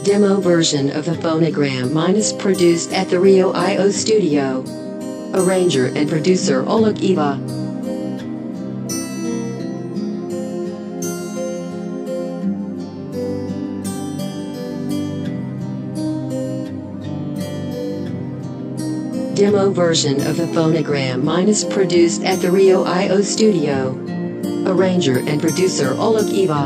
Demo version of the phonogram produced at the Rio IO studio. Arranger and producer Oleg Eva. Demo version of the phonogram produced at the Rio IO studio. Arranger and producer Oleg Eva.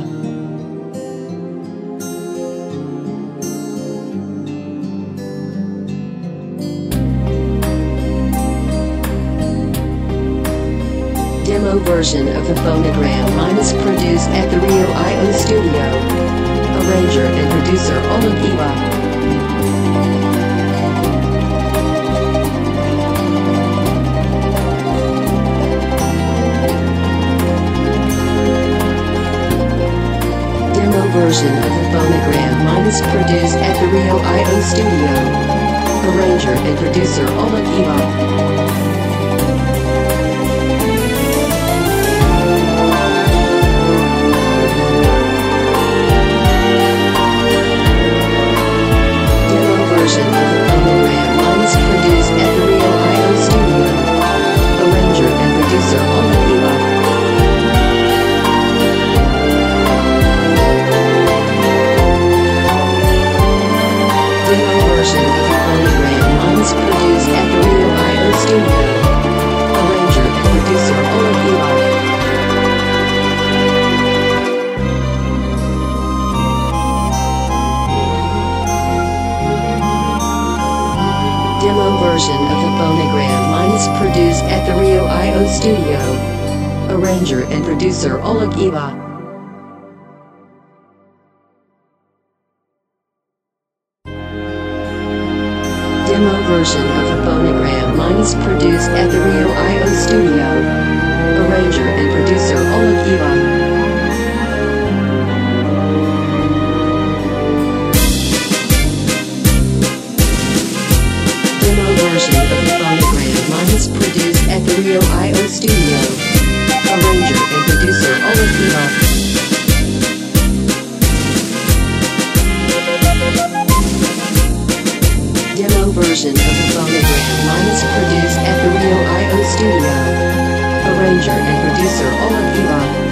Demo version of the phonogram produced at the Rio IO studio. Arranger and producer Oleg Eva. Version of the phonogram produced at the Rio IO studio. Arranger and producer Oleg Eva. Demo version of the phonogram produced at the Rio IO studio. Arranger and producer Oleg Eva. Demo version of the phonogram produced at the Rio IO studio. Arranger and producer Oleg Eva. Version of the phonogram produced at the Rio IO studio. Arranger and producer Oleg Eva. Demo version of the phonogram produced at the Rio IO studio. Arranger and producer Oleg Eva.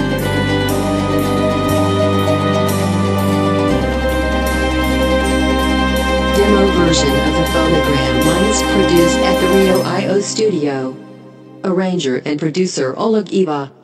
Demo version of the phonogram produced at the Rio IO studio. Arranger and producer Oleg Eva.